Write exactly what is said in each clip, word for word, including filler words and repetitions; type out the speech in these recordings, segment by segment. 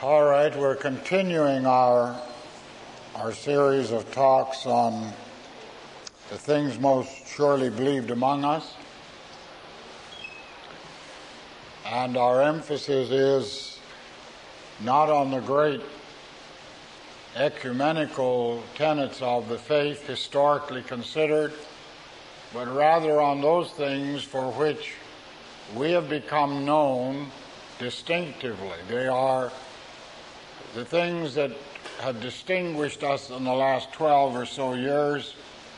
All right, we're continuing our our series of talks on the things most surely believed among us. And our emphasis is not on the great ecumenical tenets of the faith historically considered, but rather on those things for which we have become known distinctively. They are the things that have distinguished us in the last twelve or so years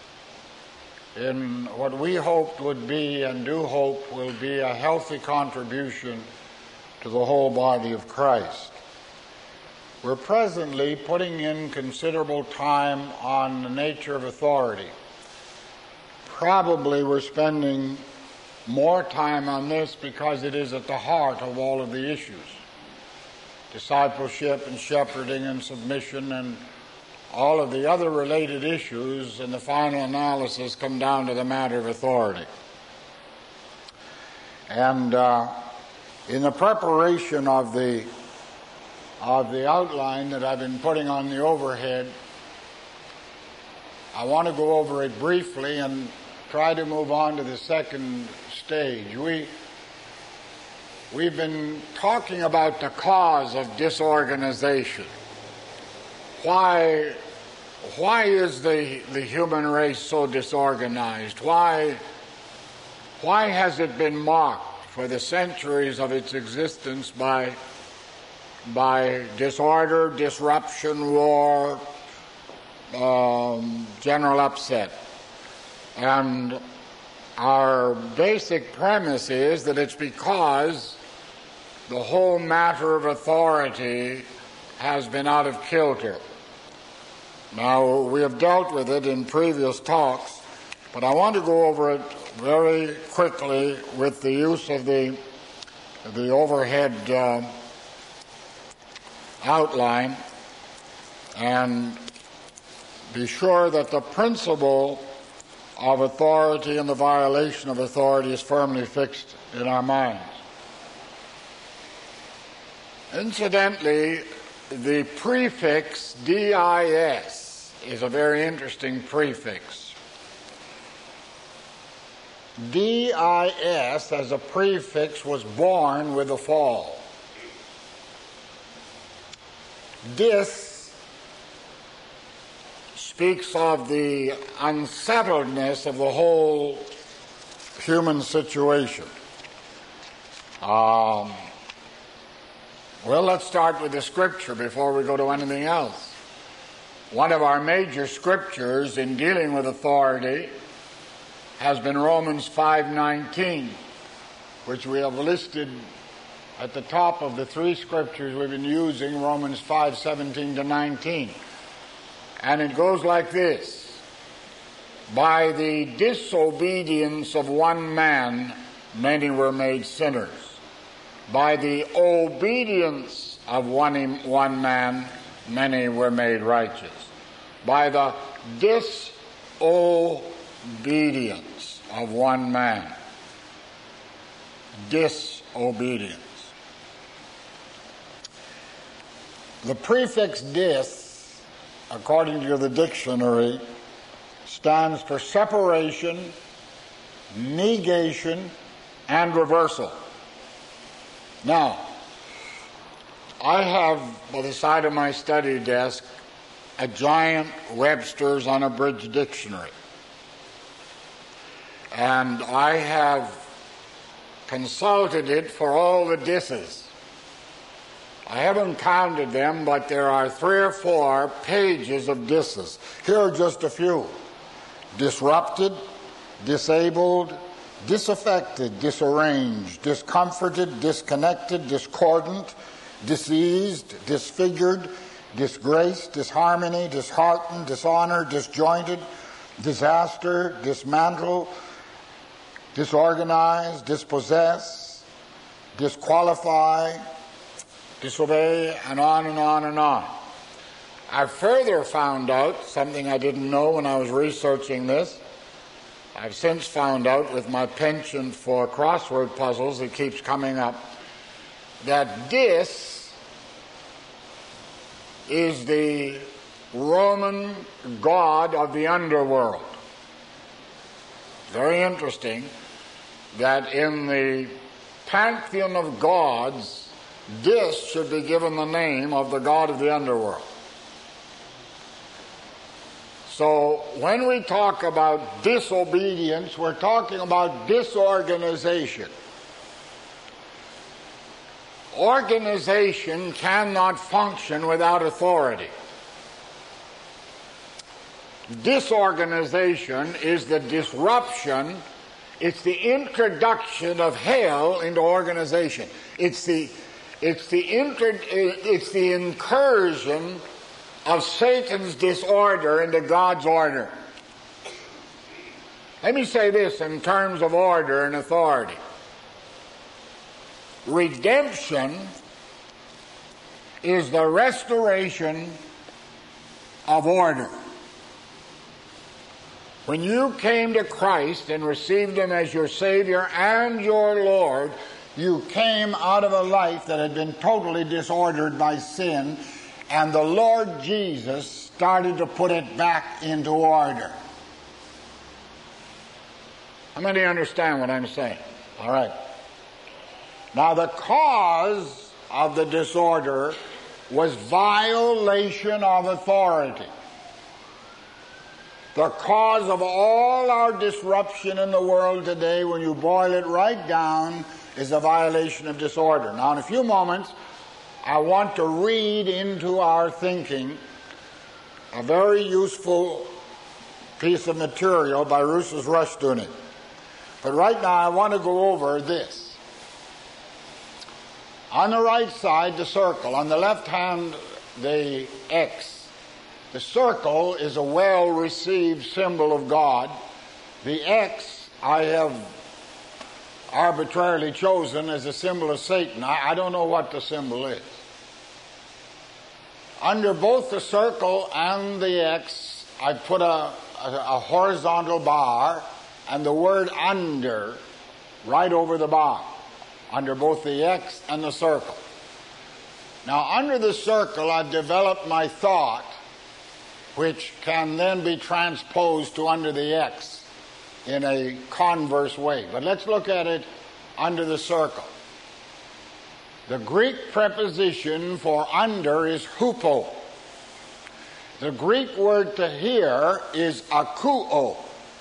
in what we hoped would be and do hope will be a healthy contribution to the whole body of Christ. We're presently putting in considerable time on the nature of authority. Probably we're spending more time on this because it is at the heart of all of the issues. Discipleship and shepherding and submission and all of the other related issues in the final analysis come down to the matter of authority. And uh, in the preparation of the of the outline that I've been putting on the overhead, I want to go over it briefly and try to move on to the second stage. We We've been talking about the cause of disorganization. Why, why is the, the human race so disorganized? Why, why has it been marked for the centuries of its existence by, by disorder, disruption, war, um, general upset? And our basic premise is that it's because the whole matter of authority has been out of kilter. Now, we have dealt with it in previous talks, but I want to go over it very quickly with the use of the, the overhead uh, outline, and be sure that the principle of authority and the violation of authority is firmly fixed in our minds. Incidentally, the prefix D I S is a very interesting prefix. D I S as a prefix was born with the fall. Dis speaks of the unsettledness of the whole human situation. Um, well, let's start with the scripture before we go to anything else. One of our major scriptures in dealing with authority has been Romans five nineteen, which we have listed at the top of the three scriptures we've been using, Romans five seventeen to nineteen. And it goes like this: by the disobedience of one man, many were made sinners. By the obedience of one, one man, many were made righteous. By the disobedience of one man. Disobedience. The prefix dis, according to the dictionary, stands for separation, negation, and reversal. Now, I have by the side of my study desk a giant Webster's Unabridged Dictionary. And I have consulted it for all the disses. I haven't counted them, but there are three or four pages of disses. Here are just a few. Disrupted, disabled, disaffected, disarranged, discomforted, disconnected, discordant, diseased, disfigured, disgraced, disharmony, disheartened, dishonored, disjointed, disaster, dismantle, disorganize, dispossess, disqualify, disobey, and on and on and on. I further found out something I didn't know when I was researching this. I've since found out with my penchant for crossword puzzles, it keeps coming up, that dis is the Roman god of the underworld. Very interesting that in the pantheon of gods, this should be given the name of the god of the underworld. So when we talk about disobedience, we're talking about disorganization. Organization cannot function without authority. Disorganization is the disruption, it's the introduction of hell into organization. It's the it's the inter, it's the incursion of Satan's disorder into God's order. Let me say this in terms of order and authority. Redemption is the restoration of order. When you came to Christ and received Him as your Savior and your Lord, you came out of a life that had been totally disordered by sin, and the Lord Jesus started to put it back into order. How many understand what I'm saying? All right. Now, the cause of the disorder was violation of authority. The cause of all our disruption in the world today, when you boil it right down, is a violation of disorder. Now, in a few moments, I want to read into our thinking a very useful piece of material by Rousas Rushdoony. But right now, I want to go over this. On the right side, the circle. On the left hand, the X. The circle is a well-received symbol of God. The X I have arbitrarily chosen as a symbol of Satan. I, I don't know what the symbol is. Under both the circle and the X, I put a, a, a horizontal bar and the word under right over the bar, under both the X and the circle. Now, under the circle, I've developed my thought, which can then be transposed to under the X in a converse way. But let's look at it under the circle. The Greek preposition for under is hupo. The Greek word to hear is akouo.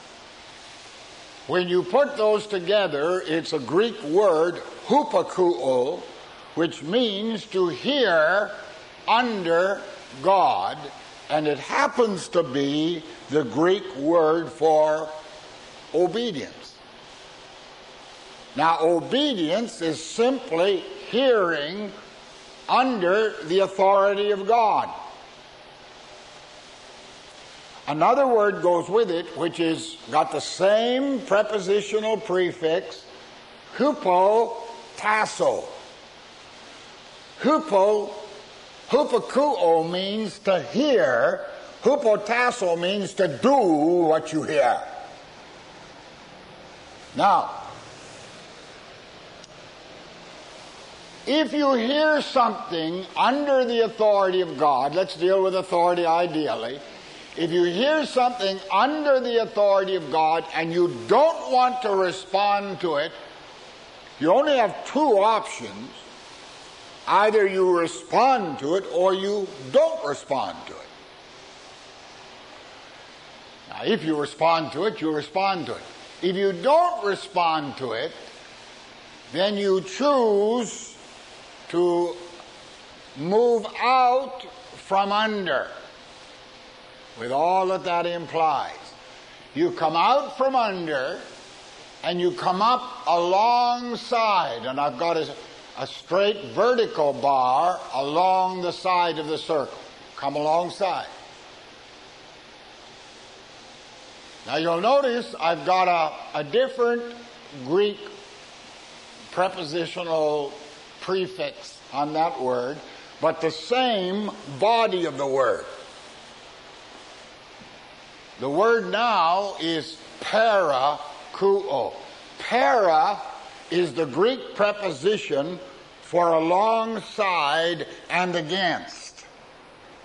When you put those together, it's a Greek word, hupakouo, which means to hear under God, and it happens to be the Greek word for obedience. Now, obedience is simply hearing under the authority of God. Another word goes with it, which is got the same prepositional prefix, hupotasso. Hupo, hupakouo means to hear. Hupotasso means to do what you hear. Now, if you hear something under the authority of God, let's deal with authority ideally. If you hear something under the authority of God and you don't want to respond to it, you only have two options. Either you respond to it or you don't respond to it. Now, if you respond to it, you respond to it. If you don't respond to it, then you choose to move out from under, with all that that implies. You come out from under and you come up alongside, and I've got a, a straight vertical bar along the side of the circle. Come alongside. Now you'll notice I've got a, a different Greek prepositional prefix on that word, but the same body of the word. The word now is parakouo. Para is the Greek preposition for alongside and against.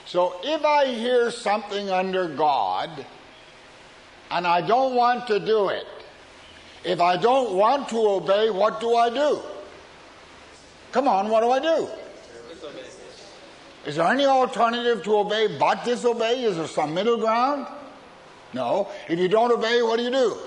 So if I hear something under God and I don't want to do it, if I don't want to obey, what do I do? Come on, what do I do? Is there any alternative to obey but disobey? Is there some middle ground? No. If you don't obey, what do you do?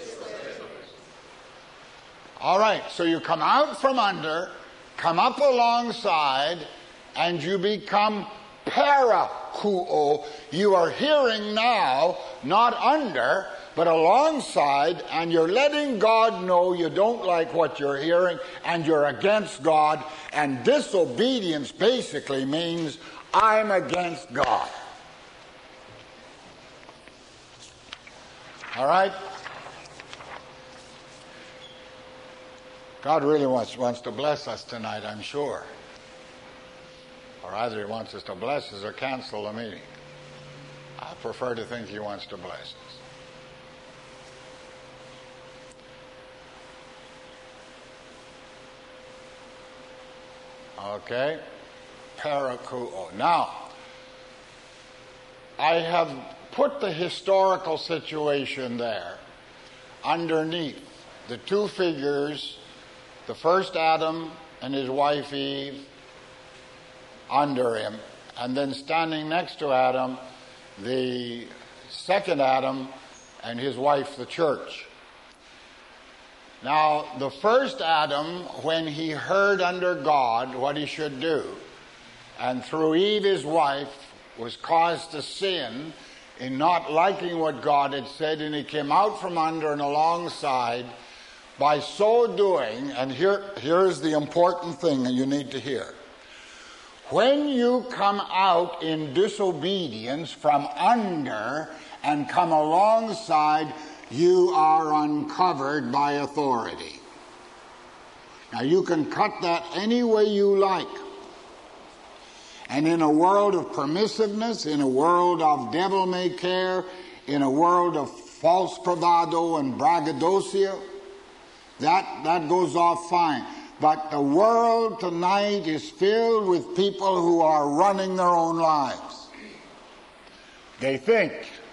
All right, so you come out from under, come up alongside, and you become parakuo. You are hearing now, not under, but alongside, and you're letting God know you don't like what you're hearing, and you're against God. And disobedience basically means I'm against God. All right? God really wants, wants to bless us tonight, I'm sure. Or either he wants us to bless us or cancel the meeting. I prefer to think he wants to bless us. Okay? Parakuo. Now, I have put the historical situation there underneath the two figures, the first Adam and his wife Eve, under him, and then standing next to Adam, the second Adam and his wife, the church. Now, the first Adam, when he heard under God what he should do, and through Eve, his wife, was caused to sin in not liking what God had said, and he came out from under and alongside. By so doing, and here, here's the important thing that you need to hear. When you come out in disobedience from under and come alongside, you are uncovered by authority. Now you can cut that any way you like. And in a world of permissiveness, in a world of devil-may-care, in a world of false bravado and braggadocio, that, that goes off fine. But the world tonight is filled with people who are running their own lives. They think.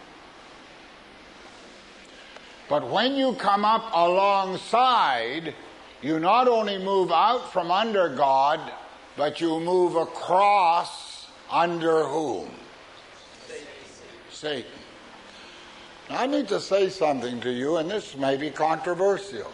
But when you come up alongside, you not only move out from under God, but you move across under whom? Satan. Satan. Now, I need to say something to you, and this may be controversial.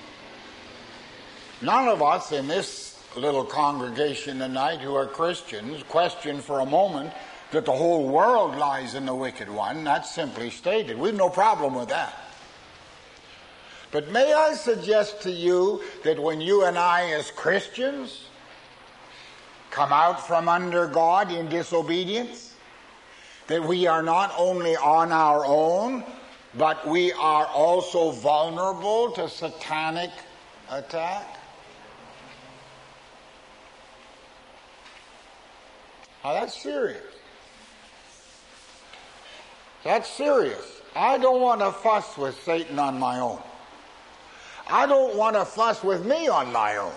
None of us in this little congregation tonight who are Christians question for a moment that the whole world lies in the wicked one. That's simply stated. We have no problem with that. But may I suggest to you that when you and I as Christians come out from under God in disobedience, that we are not only on our own, but we are also vulnerable to satanic attack? Now that's serious. That's serious. I don't want to fuss with Satan on my own. I don't want to fuss with me on my own.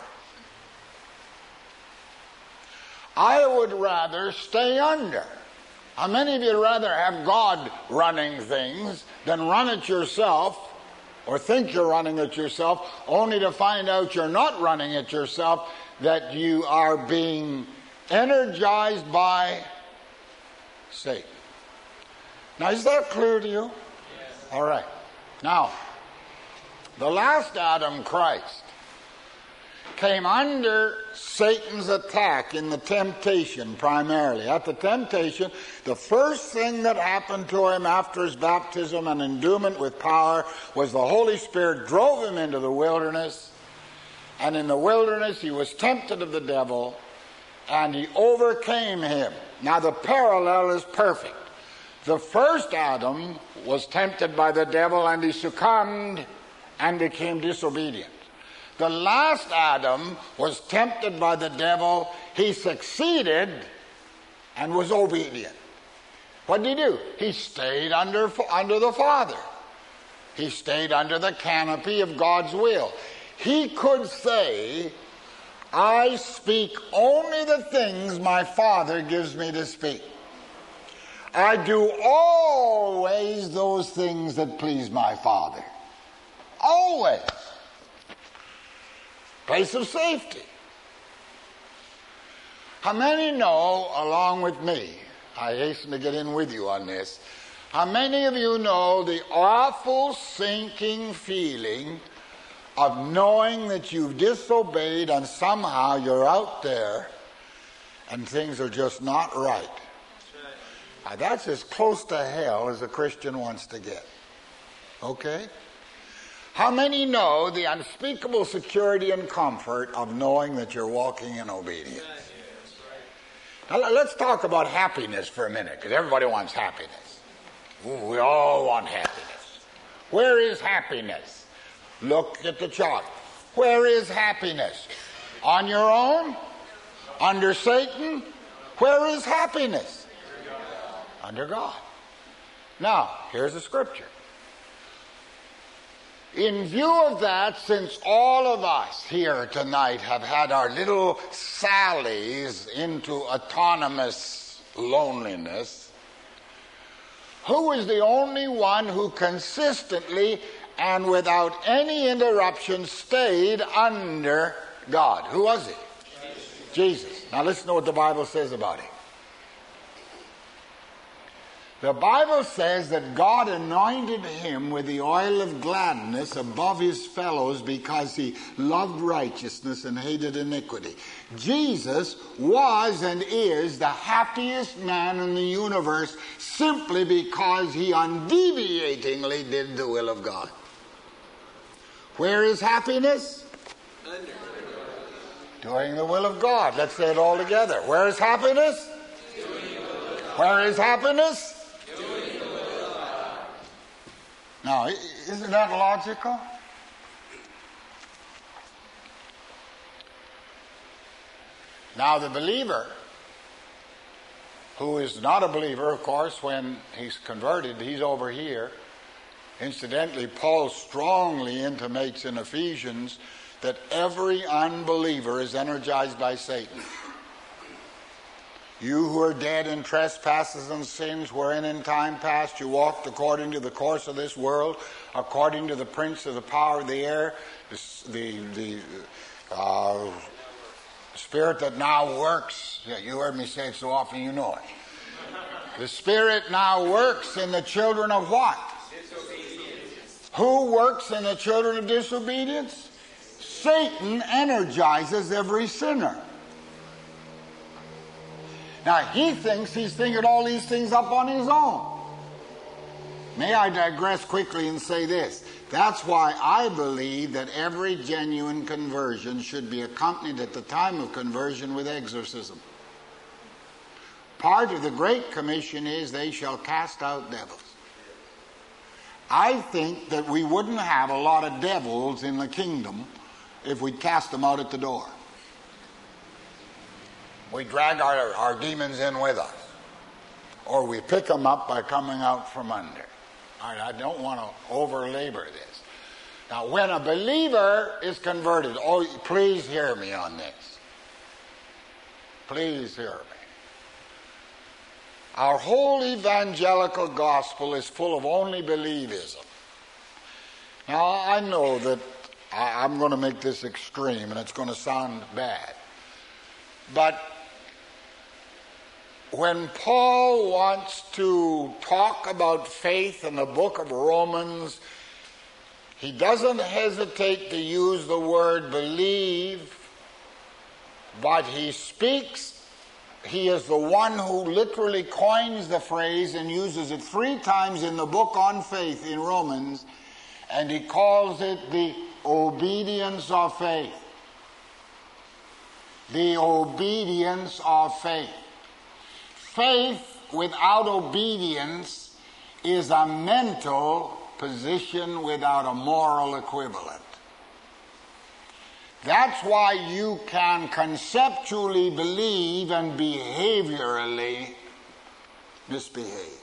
I would rather stay under. How many of you would rather have God running things than run it yourself, or think you're running it yourself, only to find out you're not running it yourself, that you are being energized by Satan? Now, is that clear to you? Yes. All right. Now, the last Adam, Christ, came under Satan's attack in the temptation primarily. At the temptation, the first thing that happened to him after his baptism and endowment with power was the Holy Spirit drove him into the wilderness, and in the wilderness he was tempted of the devil, and he overcame him. Now the parallel is perfect. The first Adam was tempted by the devil and he succumbed and became disobedient. The last Adam was tempted by the devil, he succeeded and was obedient. What did he do? He stayed under, under the Father. He stayed under the canopy of God's will. He could say, I speak only the things my Father gives me to speak. I do always those things that please my Father. Always. Place of safety. How many know, along with me, I hasten to get in with you on this, how many of you know the awful sinking feeling of knowing that you've disobeyed and somehow you're out there and things are just not right? Now, that's as close to hell as a Christian wants to get. Okay? How many know the unspeakable security and comfort of knowing that you're walking in obedience? Now, let's talk about happiness for a minute, because everybody wants happiness. Ooh, we all want happiness. Where is happiness? Look at the chart. Where is happiness? On your own? Under Satan? Where is happiness? Under God. Now, here's the scripture. In view of that, since all of us here tonight have had our little sallies into autonomous loneliness, who is the only one who consistently and without any interruption stayed under God? Who was it? Jesus. Jesus. Now listen to what the Bible says about him. The Bible says that God anointed him with the oil of gladness above his fellows because he loved righteousness and hated iniquity. Jesus was and is the happiest man in the universe simply because he undeviatingly did the will of God. Where is happiness? Under. Doing the will of God. Let's say it all together. Where is happiness? Doing the will of God. Where is happiness? Now, isn't that logical? Now, the believer, who is not a believer, of course, when he's converted, he's over here. Incidentally, Paul strongly intimates in Ephesians that every unbeliever is energized by Satan. You who are dead in trespasses and sins, wherein in time past you walked according to the course of this world, according to the prince of the power of the air, the, the, the uh, spirit that now works. Yeah, you heard me say it so often, you know it. The spirit now works in the children of what? Disobedience. Who works in the children of disobedience? Satan energizes every sinner. Now, he thinks he's figured all these things up on his own. May I digress quickly and say this? That's why I believe that every genuine conversion should be accompanied at the time of conversion with exorcism. Part of the Great Commission is they shall cast out devils. I think that we wouldn't have a lot of devils in the kingdom if we'd cast them out at the door. We drag our, our demons in with us. Or we pick them up by coming out from under. All right, I don't want to over-labor this. Now, when a believer is converted, oh, please hear me on this. Please hear me. Our whole evangelical gospel is full of only believism. Now, I know that I, I'm going to make this extreme, and it's going to sound bad. But when Paul wants to talk about faith in the book of Romans, he doesn't hesitate to use the word believe, but he speaks, he is the one who literally coins the phrase and uses it three times in the book on faith in Romans, and he calls it the obedience of faith. The obedience of faith. Faith without obedience is a mental position without a moral equivalent. That's why you can conceptually believe and behaviorally misbehave.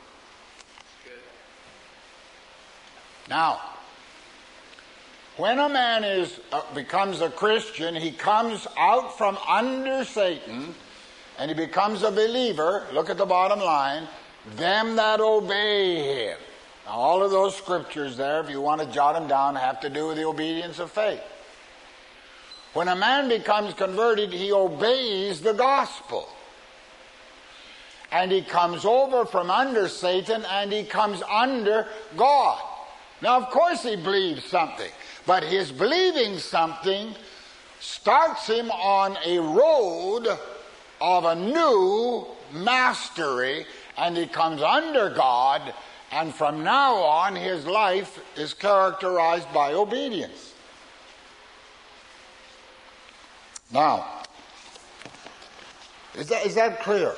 Now, when a man is uh, becomes a Christian, he comes out from under Satan and he becomes a believer. Look at the bottom line. them that obey him. Now, all of those scriptures there, if you want to jot them down, have to do with the obedience of faith. When a man becomes converted, he obeys the gospel. And he comes over from under Satan and he comes under God. Now, of course he believes something, but his believing something starts him on a road of a new mastery, and he comes under God, and from now on his life is characterized by obedience. Now, is that, is that clear?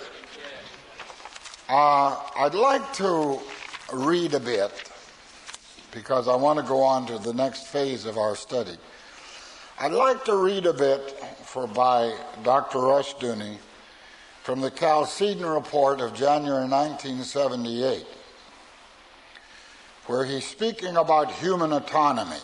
Uh, I'd like to read a bit, because I want to go on to the next phase of our study. I'd like to read a bit for by Doctor Rushdoony from the Chalcedon Report of January nineteen seventy-eight, where he's speaking about human autonomy.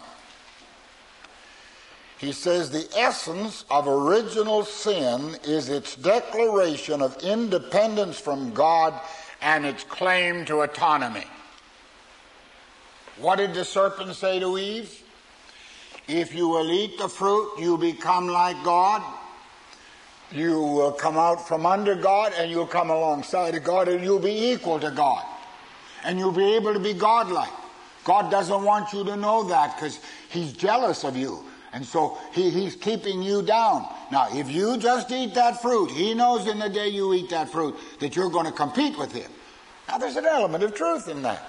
He says the essence of original sin is its declaration of independence from God and its claim to autonomy. What did the serpent say to Eve? If you will eat the fruit, you become like God. You will come out from under God, and you'll come alongside of God, and you'll be equal to God. And you'll be able to be godlike. God doesn't want you to know that because he's jealous of you. And so he, he's keeping you down. Now, if you just eat that fruit, he knows in the day you eat that fruit that you're going to compete with him. Now, there's an element of truth in that.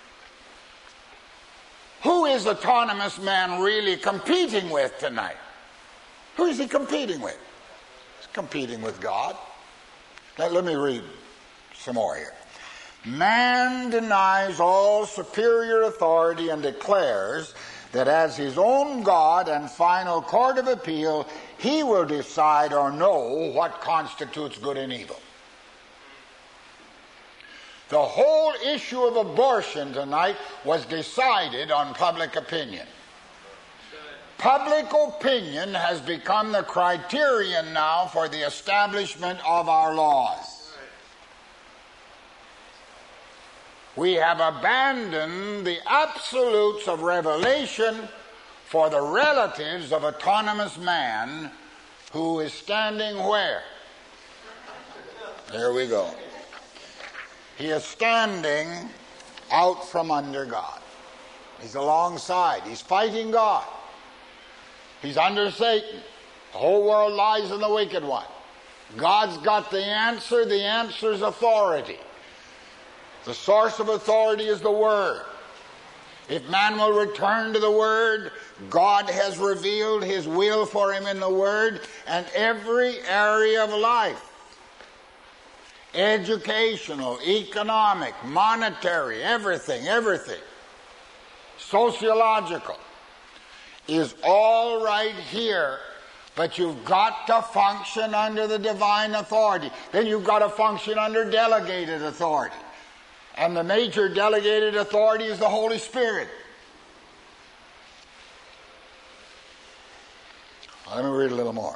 Who is autonomous man really competing with tonight? Who is he competing with? He's competing with God. Now, let me read some more here. Man denies all superior authority and declares that as his own God and final court of appeal, he will decide or know what constitutes good and evil. The whole issue of abortion tonight was decided on public opinion. Public opinion has become the criterion now for the establishment of our laws. We have abandoned the absolutes of revelation for the relatives of autonomous man who is standing where? There we go. He is standing out from under God. He's alongside. He's fighting God. He's under Satan. The whole world lies in the wicked one. God's got the answer. The answer is authority. The source of authority is the Word. If man will return to the Word, God has revealed His will for him in the Word, and every area of life, educational, economic, monetary, everything, everything, sociological, is all right here, but you've got to function under the divine authority. Then you've got to function under delegated authority. And the major delegated authority is the Holy Spirit. Let me read a little more.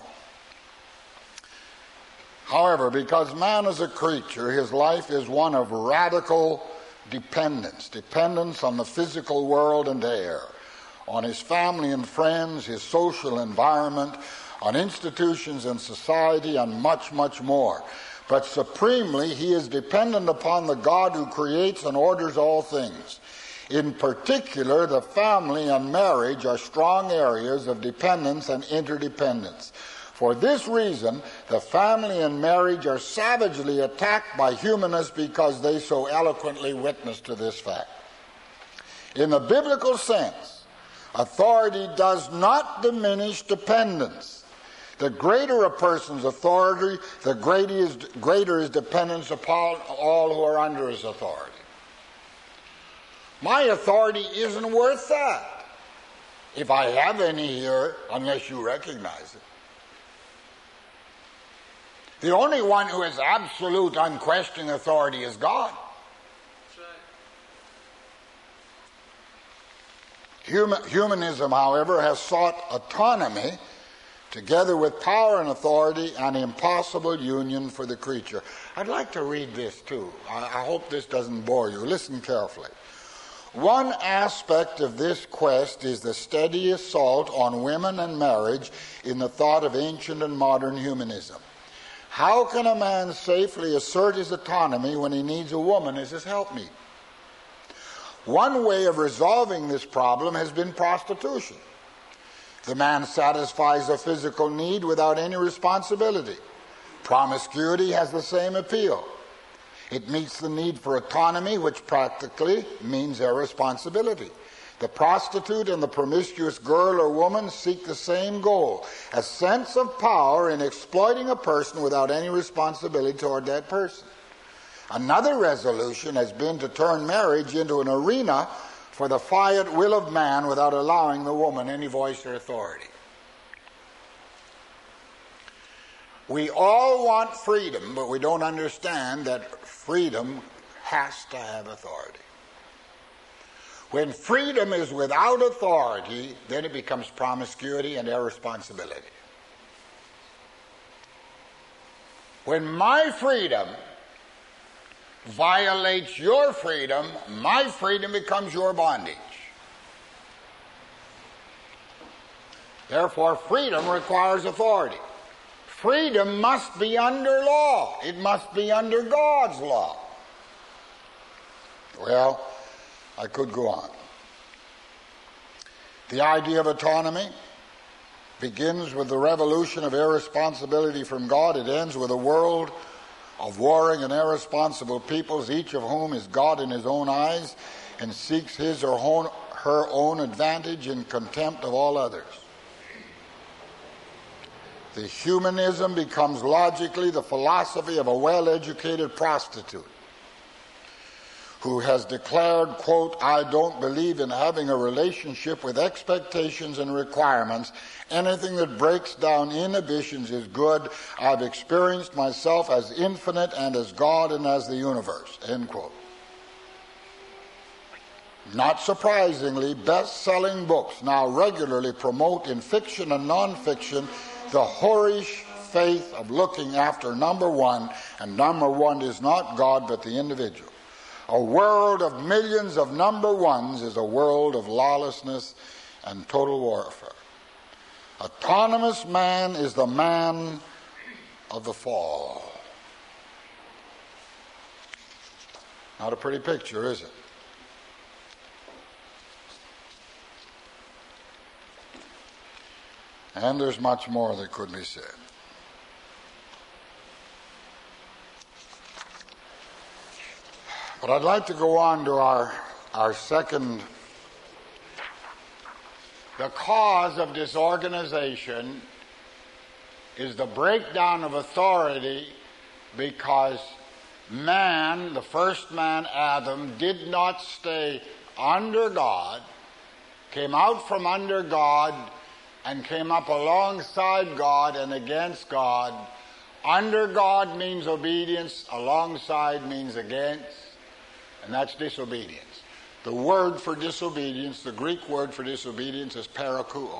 However, because man is a creature, his life is one of radical dependence. Dependence on the physical world and air, on his family and friends, his social environment, on institutions and society, and much, much more. But supremely, he is dependent upon the God who creates and orders all things. In particular, the family and marriage are strong areas of dependence and interdependence. For this reason, the family and marriage are savagely attacked by humanists because they so eloquently witness to this fact. In the biblical sense, authority does not diminish dependence. The greater a person's authority, the greater is, greater is dependence upon all who are under his authority. My authority isn't worth that, if I have any here, unless you recognize it. The only one who has absolute, unquestioning authority is God. Human, humanism, however, has sought autonomy together with power and authority, an impossible union for the creature. I'd like to read this too. I, I hope this doesn't bore you. Listen carefully. One aspect of this quest is the steady assault on women and marriage in the thought of ancient and modern humanism. How can a man safely assert his autonomy when he needs a woman as his helpmeet? One way of resolving this problem has been prostitution. The man satisfies a physical need without any responsibility. Promiscuity has the same appeal. It meets the need for autonomy, which practically means irresponsibility. The prostitute and the promiscuous girl or woman seek the same goal, a sense of power in exploiting a person without any responsibility toward that person. Another resolution has been to turn marriage into an arena for the fiat will of man without allowing the woman any voice or authority. We all want freedom, but we don't understand that freedom has to have authority. When freedom is without authority, then it becomes promiscuity and irresponsibility. When my freedom violates your freedom, my freedom becomes your bondage. Therefore, freedom requires authority. Freedom must be under law. It must be under God's law. Well, I could go on. The idea of autonomy begins with the revolution of irresponsibility from God. It ends with a world of warring and irresponsible peoples, each of whom is God in his own eyes and seeks his or her own advantage in contempt of all others. The humanism becomes logically the philosophy of a well-educated prostitute who has declared, quote, I don't believe in having a relationship with expectations and requirements. Anything that breaks down inhibitions is good. I've experienced myself as infinite and as God and as the universe, end quote. Not surprisingly, best-selling books now regularly promote in fiction and non-fiction the whorish faith of looking after number one, and number one is not God but the individual. A world of millions of number ones is a world of lawlessness and total warfare. Autonomous man is the man of the fall. Not a pretty picture, is it? And there's much more that could be said. But I'd like to go on to our, our second. The cause of disorganization is the breakdown of authority because man, the first man, Adam, did not stay under God, came out from under God, and came up alongside God and against God. Under God means obedience, alongside means against, and that's disobedience. The word for disobedience, the Greek word for disobedience is parakouo.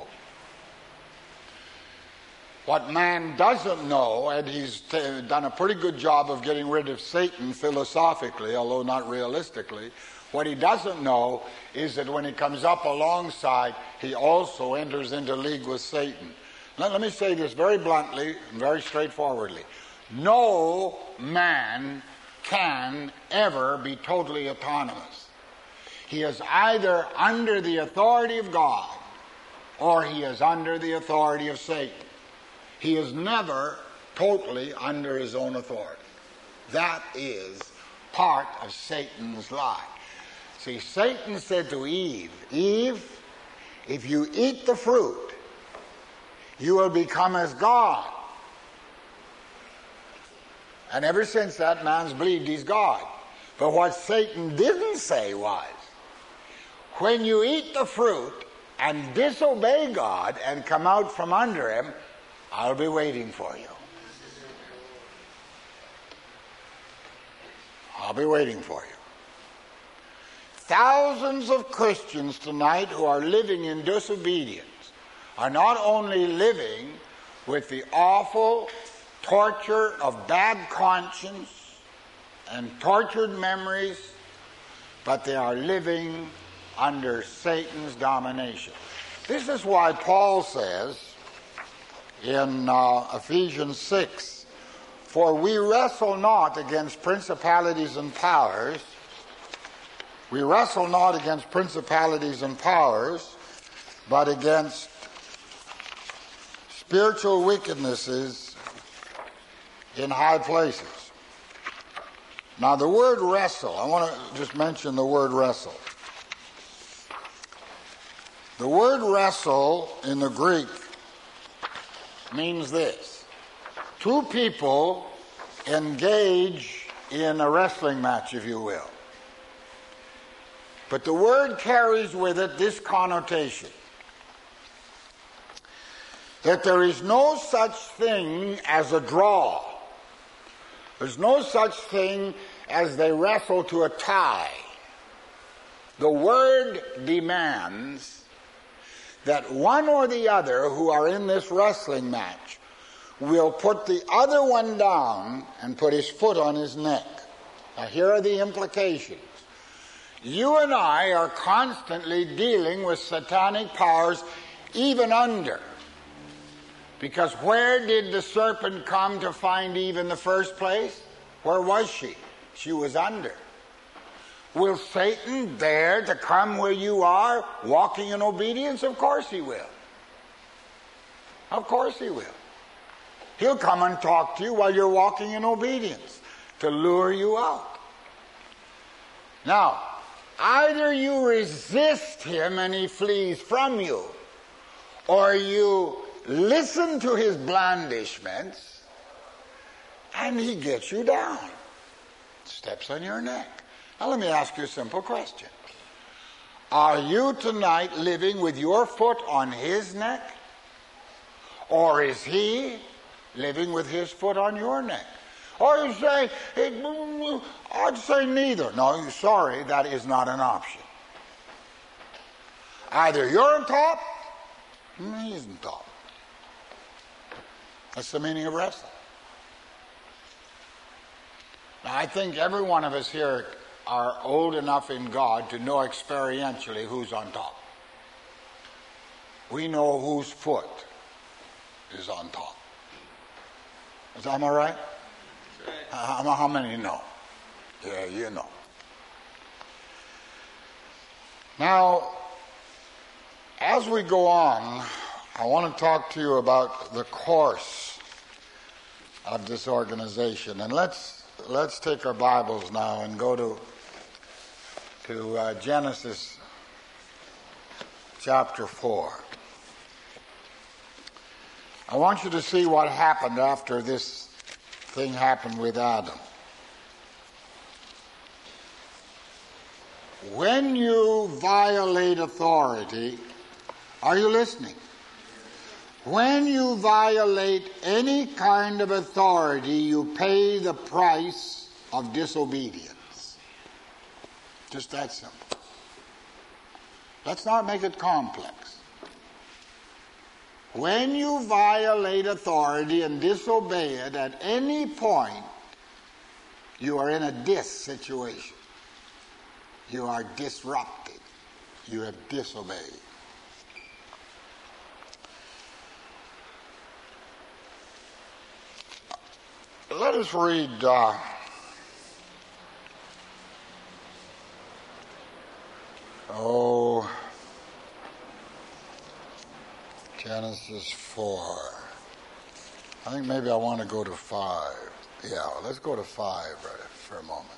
What man doesn't know, and he's t- done a pretty good job of getting rid of Satan philosophically, although not realistically, what he doesn't know is that when he comes up alongside, he also enters into league with Satan. Let, let me say this very bluntly and very straightforwardly. No man can ever be totally autonomous. He is either under the authority of God or he is under the authority of Satan. He is never totally under his own authority. That is part of Satan's lie. See, Satan said to Eve, Eve, if you eat the fruit, you will become as God. And ever since that, man's believed he's God. But what Satan didn't say was, when you eat the fruit and disobey God and come out from under him, I'll be waiting for you. I'll be waiting for you. Thousands of Christians tonight who are living in disobedience are not only living, with the awful torture of bad conscience and tortured memories, but they are living under Satan's domination. This is why Paul says in uh, Ephesians six, "For we wrestle not against principalities and powers, we wrestle not against principalities and powers, but against spiritual wickednesses in high places." Now the word wrestle, I want to just mention the word wrestle. The word wrestle in the Greek means this: two people engage in a wrestling match, if you will. But the word carries with it this connotation, that there is no such thing as a draw. There's no such thing as they wrestle to a tie. The word demands that one or the other who are in this wrestling match will put the other one down and put his foot on his neck. Now here are the implications. You and I are constantly dealing with satanic powers, even under. Because where did the serpent come to find Eve in the first place? Where was she? She was under. Will Satan dare to come where you are, walking in obedience? Of course he will. Of course he will. He'll come and talk to you while you're walking in obedience to lure you out. Now, either you resist him and he flees from you, or you listen to his blandishments and he gets you down, steps on your neck. Now let me ask you a simple question. Are you tonight living with your foot on his neck? Or is he living with his foot on your neck? Or you say, I'd say neither. No, sorry, that is not an option. Either you're on top, or he's on top. That's the meaning of wrestling. Now, I think every one of us here are old enough in God to know experientially who's on top. We know whose foot is on top. Is that all right? How, how many know? Yeah, you know. Now, as we go on, I want to talk to you about the course of this organization. And let's let's take our Bibles now and go to to uh, Genesis chapter four. I want you to see what happened after this thing happened with Adam. When you violate authority, are you listening? When you violate any kind of authority, you pay the price of disobedience. Just that simple. Let's not make it complex. When you violate authority and disobey it at any point, you are in a dis situation. You are disrupted. You have disobeyed. Let us read uh, oh Genesis four. I think maybe I want to go to five. Yeah, let's go to five right, for a moment.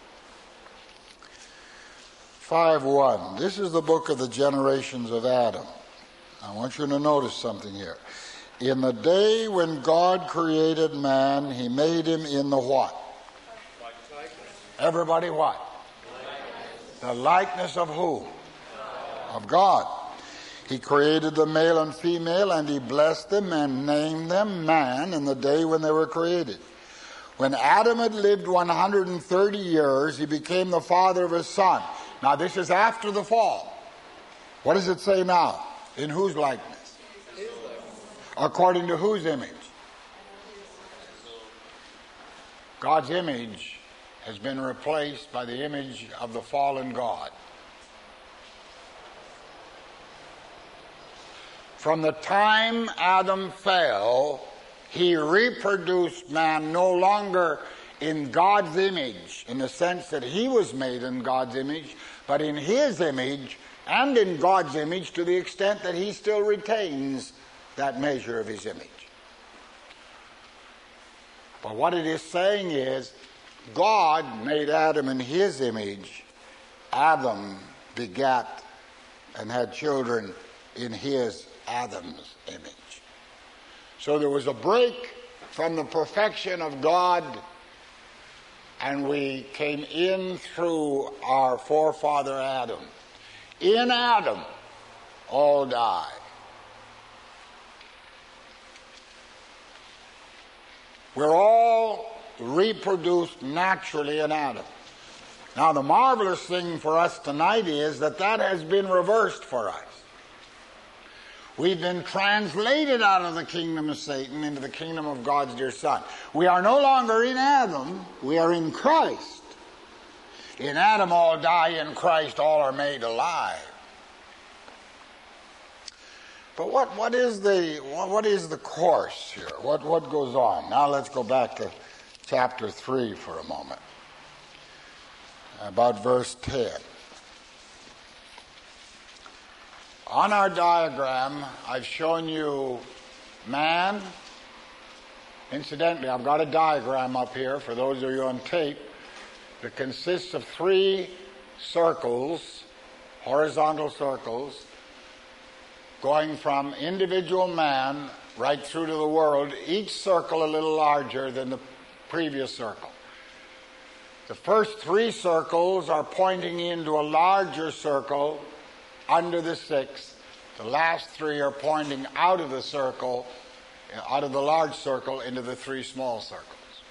five one. This is the book of the generations of Adam. I want you to notice something here. In the day when God created man, he made him in the what? Everybody what? The likeness of who? Of God. He created the male and female, and he blessed them and named them man in the day when they were created. When Adam had lived one hundred thirty years, he became the father of his son. Now this is after the fall. What does it say now? In whose likeness? According to whose image? God's image has been replaced by the image of the fallen God. From the time Adam fell, he reproduced man no longer in God's image, in the sense that he was made in God's image, but in his image and in God's image to the extent that he still retains that measure of his image. But what it is saying is, God made Adam in his image. Adam begat and had children in his, Adam's, image. So there was a break from the perfection of God, and we came in through our forefather Adam. In Adam, all die. We're all reproduced naturally in Adam. Now, the marvelous thing for us tonight is that that has been reversed for us. We've been translated out of the kingdom of Satan into the kingdom of God's dear Son. We are no longer in Adam, we are in Christ. In Adam all die, in Christ all are made alive. But what, what is the what is the course here? What what goes on? Now let's go back to chapter three for a moment. About verse ten. On our diagram, I've shown you man. Incidentally, I've got a diagram up here for those of you on tape that consists of three circles, horizontal circles, going from individual man right through to the world, each circle a little larger than the previous circle. The first three circles are pointing into a larger circle under the sixth. The last three are pointing out of the circle, out of the large circle, into the three small circles.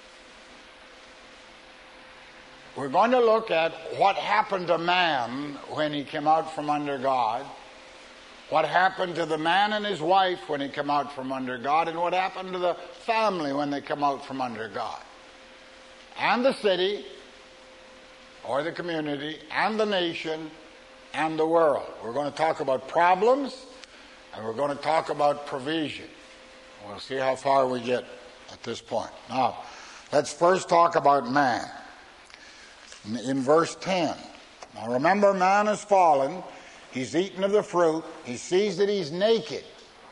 We're going to look at what happened to man when he came out from under God, what happened to the man and his wife when he came out from under God, and what happened to the family when they come out from under God, and the city, or the community, and the nation, and the world. We're going to talk about problems, and we're going to talk about provision. We'll see how far we get at this point. Now, let's first talk about man. In verse ten, now remember, man has fallen. He's eaten of the fruit. He sees that he's naked.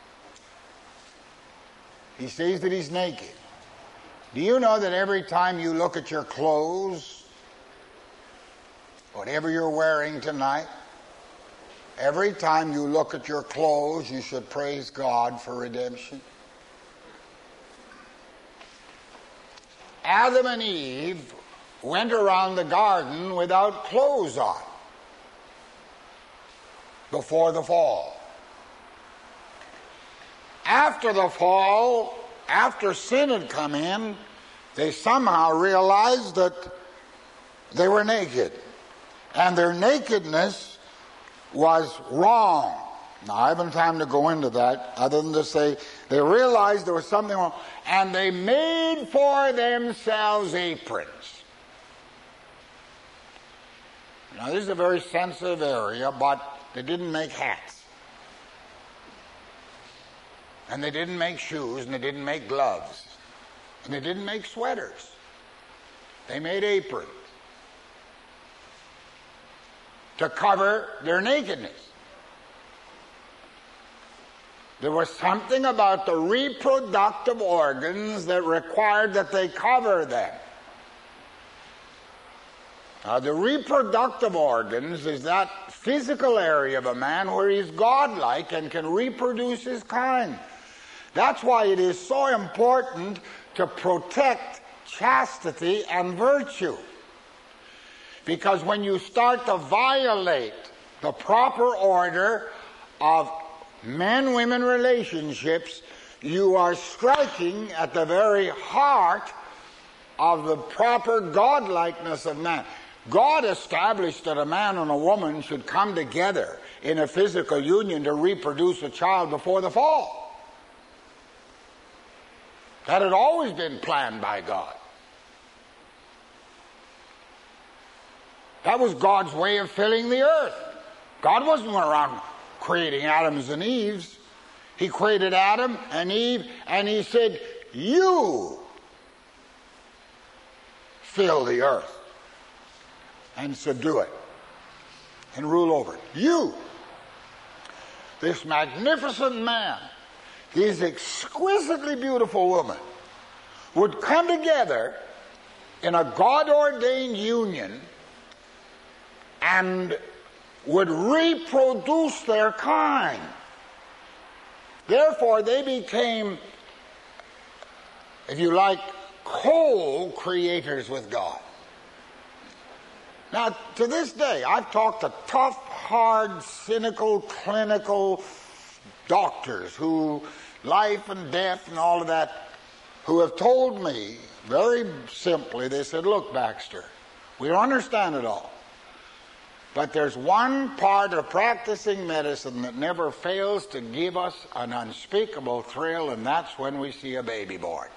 He sees that he's naked. Do you know that every time you look at your clothes, whatever you're wearing tonight, every time you look at your clothes, you should praise God for redemption? Adam and Eve went around the garden without clothes on before the fall. After the fall, after sin had come in, they somehow realized that they were naked. And their nakedness was wrong. Now, I haven't time to go into that other than to say they realized there was something wrong. And they made for themselves aprons. Now, this is a very sensitive area, but they didn't make hats. And they didn't make shoes, and they didn't make gloves. And they didn't make sweaters. They made aprons to cover their nakedness. There was something about the reproductive organs that required that they cover them. Now, the reproductive organs is that physical area of a man where he's godlike and can reproduce his kind. That's why it is so important to protect chastity and virtue. Because when you start to violate the proper order of men-women relationships, you are striking at the very heart of the proper godlikeness of man. God established that a man and a woman should come together in a physical union to reproduce a child before the fall. That had always been planned by God. That was God's way of filling the earth. God wasn't around creating Adams and Eves. He created Adam and Eve, and he said, you fill the earth and subdue it and rule over it. You, this magnificent man, this exquisitely beautiful woman, would come together in a God-ordained union and would reproduce their kind. Therefore, they became, if you like, co-creators with God. Now, to this day, I've talked to tough, hard, cynical, clinical doctors who, life and death and all of that, who have told me very simply, they said, look, Baxter, we don't understand it all. But there's one part of practicing medicine that never fails to give us an unspeakable thrill, and that's when we see a baby born.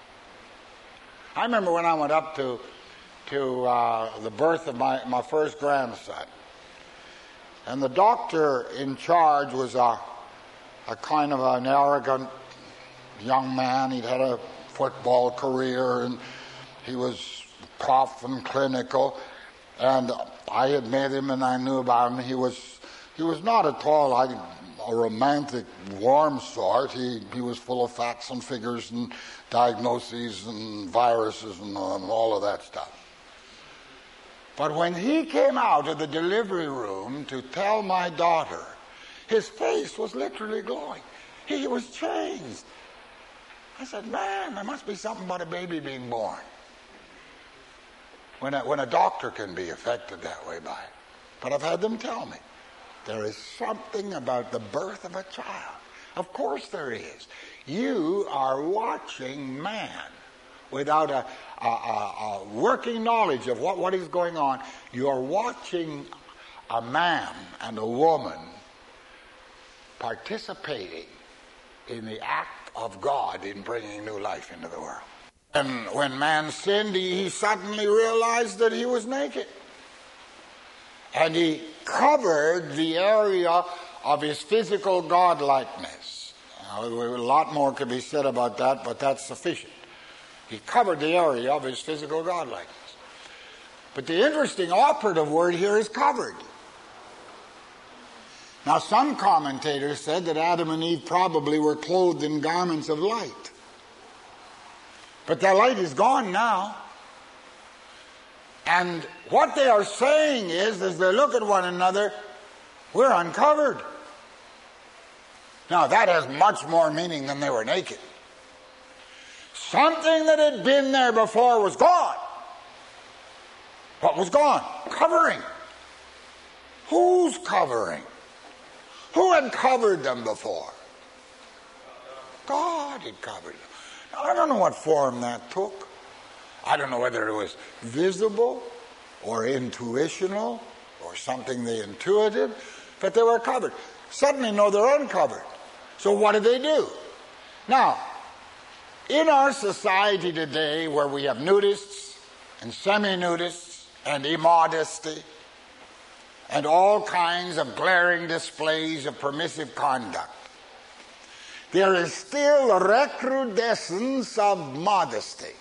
I remember when I went up to to uh, the birth of my, my first grandson, and the doctor in charge was a, a kind of an arrogant young man. He'd had a football career, and he was tough and clinical, and I had met him and I knew about him. He was he was not at all like a romantic, warm sort. He he was full of facts and figures and diagnoses and viruses and, and all of that stuff. But when he came out of the delivery room to tell my daughter, his face was literally glowing. He was changed. I said, man, there must be something about a baby being born. When a, when a doctor can be affected that way by it. But I've had them tell me, there is something about the birth of a child. Of course there is. You are watching man without a, a, a, a working knowledge of what, what is going on. You are watching a man and a woman participating in the act of God in bringing new life into the world. And when man sinned, he, he suddenly realized that he was naked. And he covered the area of his physical godlikeness. Now, a lot more could be said about that, but that's sufficient. He covered the area of his physical godlikeness. But the interesting operative word here is covered. Now, some commentators said that Adam and Eve probably were clothed in garments of light. But that light is gone now. And what they are saying is, as they look at one another, we're uncovered. Now, that has much more meaning than they were naked. Something that had been there before was gone. What was gone? Covering. Who's covering? Who had covered them before? God had covered them. Now, I don't know what form that took. I don't know whether it was visible or intuitional or something they intuited, but they were covered. Suddenly, no, they're uncovered. So what do they do? Now, in our society today, where we have nudists and semi-nudists and immodesty and all kinds of glaring displays of permissive conduct, there is still a recrudescence of modesty.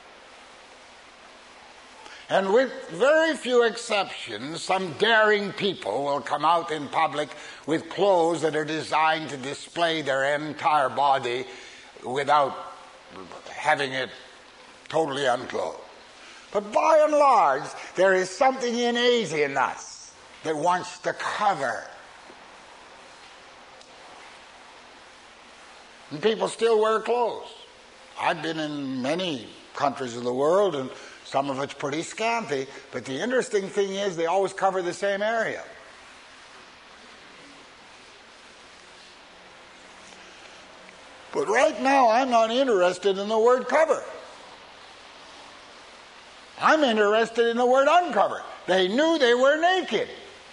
And with very few exceptions, some daring people will come out in public with clothes that are designed to display their entire body without having it totally unclothed. But by and large, there is something innate in us that wants to cover. And people still wear clothes. I've been in many countries of the world, and some of it's pretty scanty, but the interesting thing is they always cover the same area. But right now, I'm not interested in the word cover. I'm interested in the word uncover. They knew they were naked.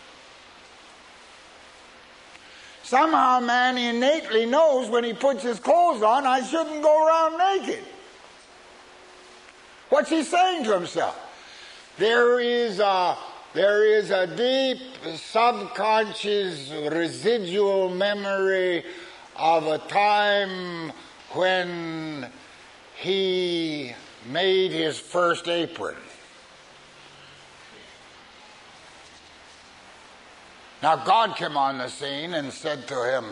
Somehow man innately knows when he puts his clothes on, I shouldn't go around naked. What's he saying to himself? There is a, there is a deep subconscious residual memory of a time when he made his first apron. Now God came on the scene and said to him,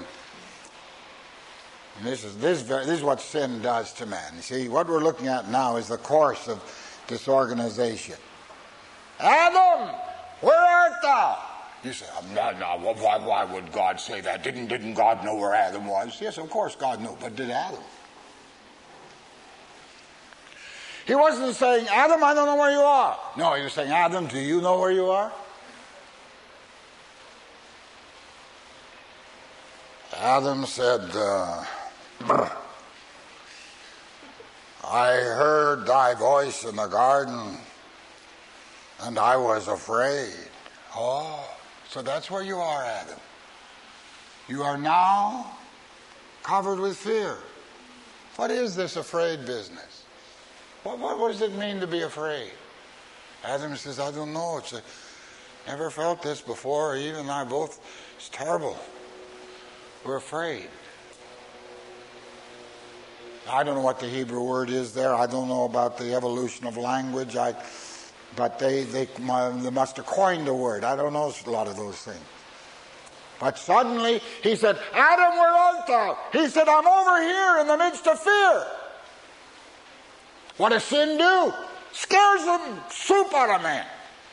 and this is this, this is what sin does to man. You see, what we're looking at now is the course of disorganization. Adam, where art thou? You say, no, no, why, why would God say that? Didn't, didn't God know where Adam was? Yes, of course God knew, but did Adam? He wasn't saying, Adam, I don't know where you are. No, he was saying, Adam, do you know where you are? Adam said, uh, I heard thy voice in the garden, and I was afraid. Oh, so that's where you are, Adam. You are now covered with fear. What is this afraid business? What, what, what does it mean to be afraid? Adam says, I don't know. It's a, never felt this before. Even and I both. It's terrible. We're afraid. I don't know what the Hebrew word is there. I don't know about the evolution of language. I, but they, they, they must have coined a word. I don't know a lot of those things. But suddenly he said, Adam, where art thou? He said, I'm over here in the midst of fear. What does sin do? Scares the soup out of man.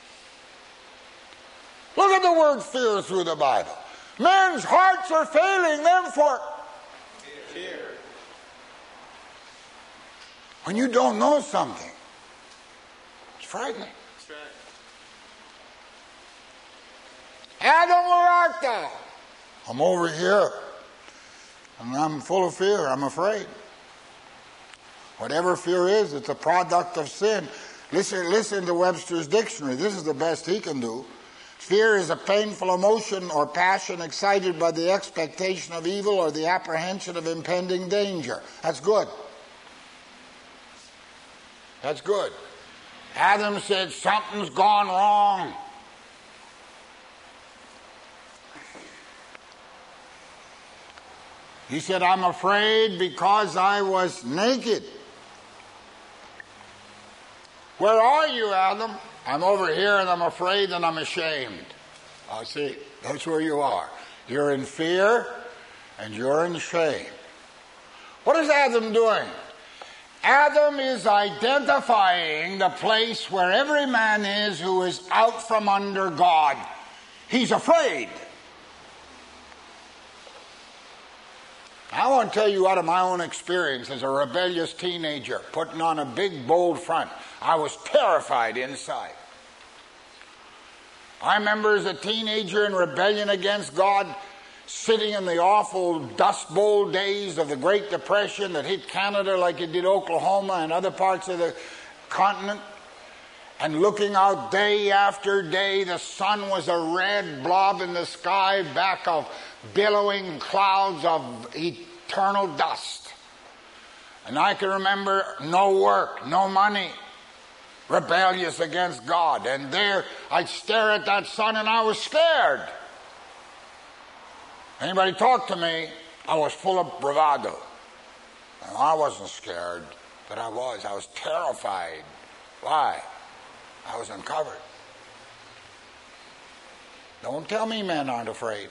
Look at the word fear through the Bible. Men's hearts are failing them for fear. When you don't know something, it's frightening. That's right. Adam, where art thou? I'm over here, and I'm full of fear. I'm afraid. Whatever fear is, it's a product of sin. Listen, listen to Webster's dictionary. This is the best he can do. Fear is a painful emotion or passion excited by the expectation of evil or the apprehension of impending danger. That's good. That's good. Adam said, something's gone wrong. He said, I'm afraid because I was naked. Where are you, Adam? I'm over here and I'm afraid and I'm ashamed. I see. That's where you are. You're in fear and you're in shame. What is Adam doing? Adam is identifying the place where every man is who is out from under God. He's afraid. I want to tell you out of my own experience as a rebellious teenager, putting on a big, bold front. I was terrified inside. I remember as a teenager in rebellion against God, sitting in the awful Dust Bowl days of the Great Depression that hit Canada like it did Oklahoma and other parts of the continent, and looking out day after day. The sun was a red blob in the sky, back of billowing clouds of eternal dust. And I can remember no work, no money, rebellious against God. And there I'd stare at that sun and I was scared. Anybody talk to me, I was full of bravado. And I wasn't scared, but I was. I was terrified. Why? I was uncovered. Don't tell me men aren't afraid.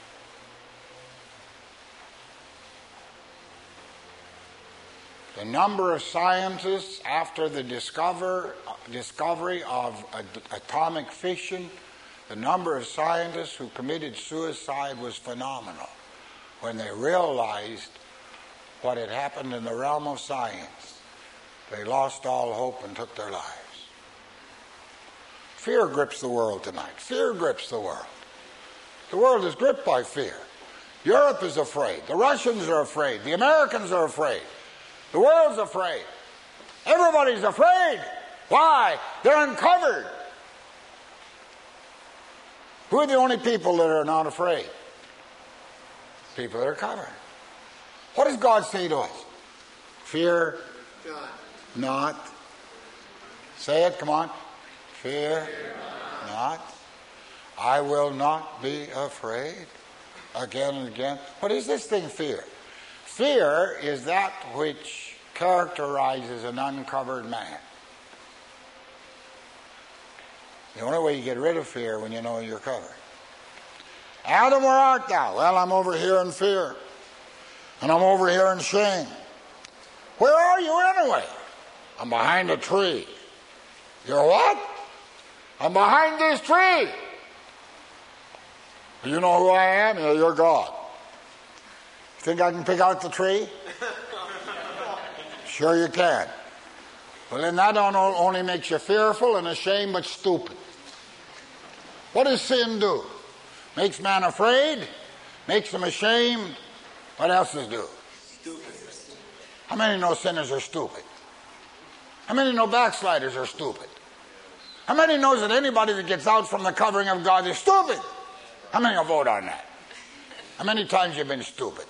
The number of scientists after the discover, discovery of atomic fission, the number of scientists who committed suicide was phenomenal when they realized what had happened in the realm of science. They lost all hope and took their lives. Fear grips the world tonight. Fear grips the world. The world is gripped by fear. Europe is afraid. The Russians are afraid. The Americans are afraid. The world's afraid. Everybody's afraid. Why? They're uncovered. Who are the only people that are not afraid? People that are covered. What does God say to us? Fear not. Say it, come on. Fear not. I will not be afraid. Again and again. What is this thing, fear? Fear is that which characterizes an uncovered man. The only way you get rid of fear when you know you're covered. Adam, where art thou? Well, I'm over here in fear. And I'm over here in shame. Where are you anyway? I'm behind a tree. You're what? I'm behind this tree. You know who I am? Yeah, you're God. Think I can pick out the tree? Sure you can. Well, then that don't only makes you fearful and ashamed, but stupid. What does sin do? Makes man afraid, makes him ashamed. What else does it do? Stupid. How many know sinners are stupid? How many know backsliders are stupid? How many knows that anybody that gets out from the covering of God is stupid? How many will vote on that? How many times you've been stupid?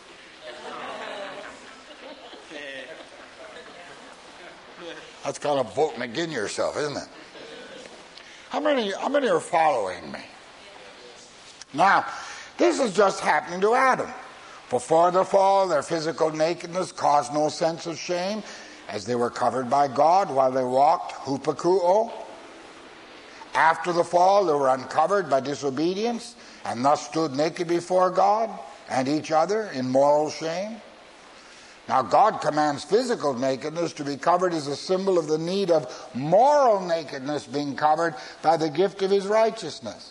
That's kind of voting against yourself, isn't it? How many, how many are following me? Now, this is just happening to Adam. Before the fall, their physical nakedness caused no sense of shame, as they were covered by God while they walked hupakuo. After the fall, they were uncovered by disobedience, and thus stood naked before God and each other in moral shame. Now, God commands physical nakedness to be covered as a symbol of the need of moral nakedness being covered by the gift of his righteousness.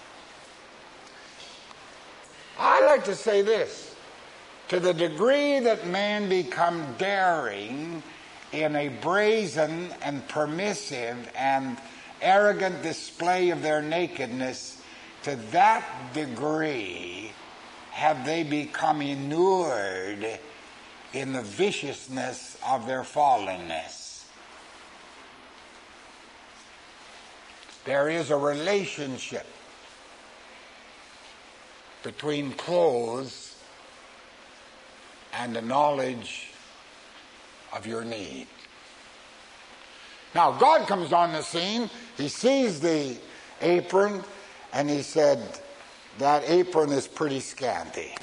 I like to say this. To the degree that man become daring in a brazen and permissive and arrogant display of their nakedness, to that degree have they become inured in the viciousness of their fallenness. There is a relationship between clothes and the knowledge of your need. Now, God comes on the scene. He sees the apron, and he said, that apron is pretty scanty.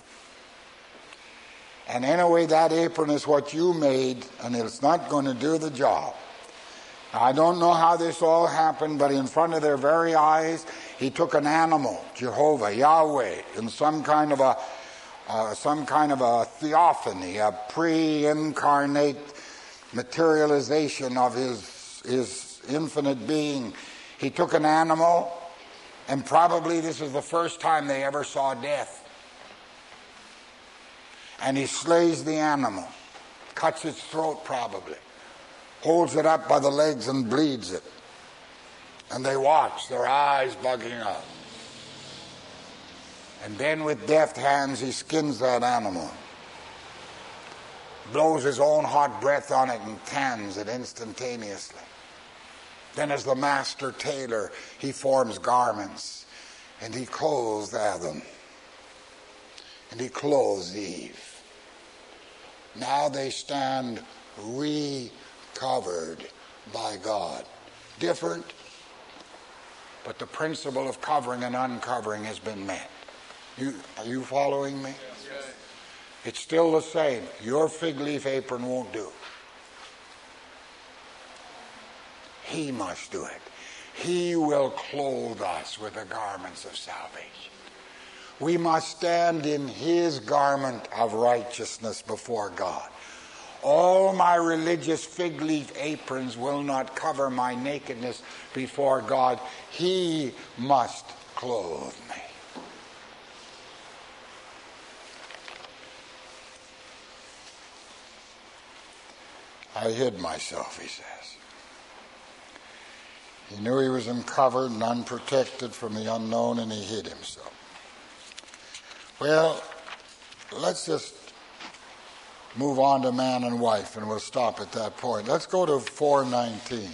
And anyway, that apron is what you made, and it's not going to do the job. Now, I don't know how this all happened, but in front of their very eyes, he took an animal, Jehovah, Yahweh, in some kind of a uh, some kind of a theophany, a pre-incarnate materialization of his his infinite being. He took an animal, and probably this was the first time they ever saw death. And he slays the animal, cuts its throat probably, holds it up by the legs and bleeds it. And they watch, their eyes bugging up. And then with deft hands he skins that animal, blows his own hot breath on it and tans it instantaneously. Then as the master tailor, he forms garments, and he clothes Adam, and he clothes Eve. Now they stand recovered by God. Different, but the principle of covering and uncovering has been met. You, are you following me? Yes. It's still the same. Your fig leaf apron won't do. He must do it. He will clothe us with the garments of salvation. We must stand in his garment of righteousness before God. All my religious fig leaf aprons will not cover my nakedness before God. He must clothe me. I hid myself, he says. He knew he was uncovered and unprotected from the unknown, and he hid himself. Well, let's just move on to man and wife, and we'll stop at that point. Let's go to four nineteen.